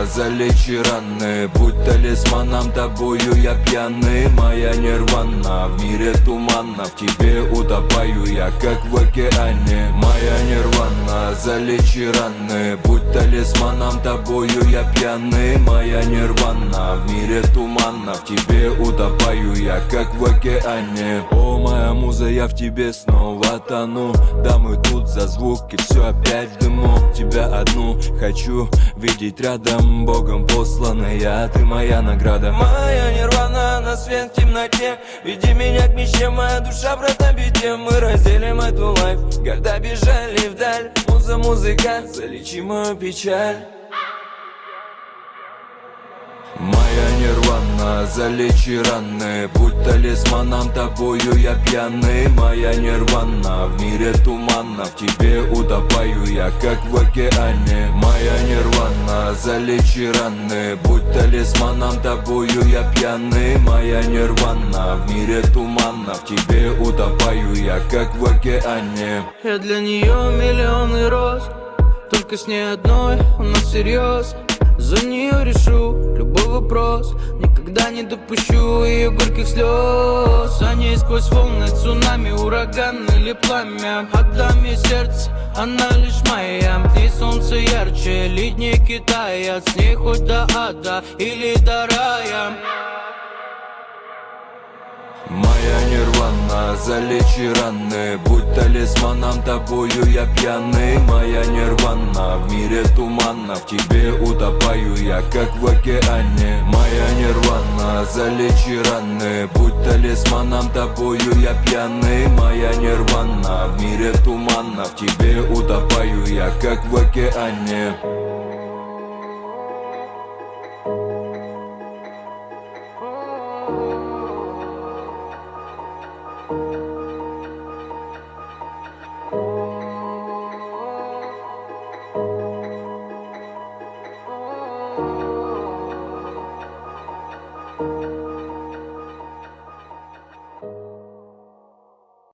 залечи раны. Будь талисманом, тобою я пьяный. Моя нирвана, в мире туманно. В тебе утопаю я, как в океане. Моя нирвана, залечи раны. Будь талисманом, тобою я пьяный. Моя нирвана, в мире туманно. В тебе утопаю я, как в океане. О, моя муза, я в тебе снова тону. Да, мы тут за звуки, все опять в дыму. Тебя одну хочу видеть рядом, Богом посланная, ты моя награда. Моя нирвана на свет в темноте. Веди меня к мечте, моя душа брат на беде. Мы разделим эту лайф, когда бежали вдаль. Муза, музыка, залечи мою печаль. Моя нирвана, залечи раны. Будь талисманом, тобою я пьяный. Моя нирвана, в мире туманно. В тебе утопаю я, как в океане. Моя нирвана, залечи раны. Будь талисманом, тобою я пьяный. Моя нирвана, в мире туманно. В тебе утопаю я, как в океане. Я для нее миллионы роз, только с ней одной у нас всерьез. За нее решу любой вопрос, никогда не допущу ее горьких слез. За ней сквозь волны, цунами, ураган или пламя. Отдам ей сердце, она лишь моя. В ней солнце ярче, летнее Китая. С ней хоть до ада или до рая. Моя нирвана, залечи раны. Будь талисманом, тобою я пьяный. Моя нирвана, в мире туманно. В тебе утопаю я, как в океане. Моя нирвана, залечи раны. Будь талисманом, тобою я пьяный. Моя нирвана, в мире туманно. В тебе утопаю я, как в океане.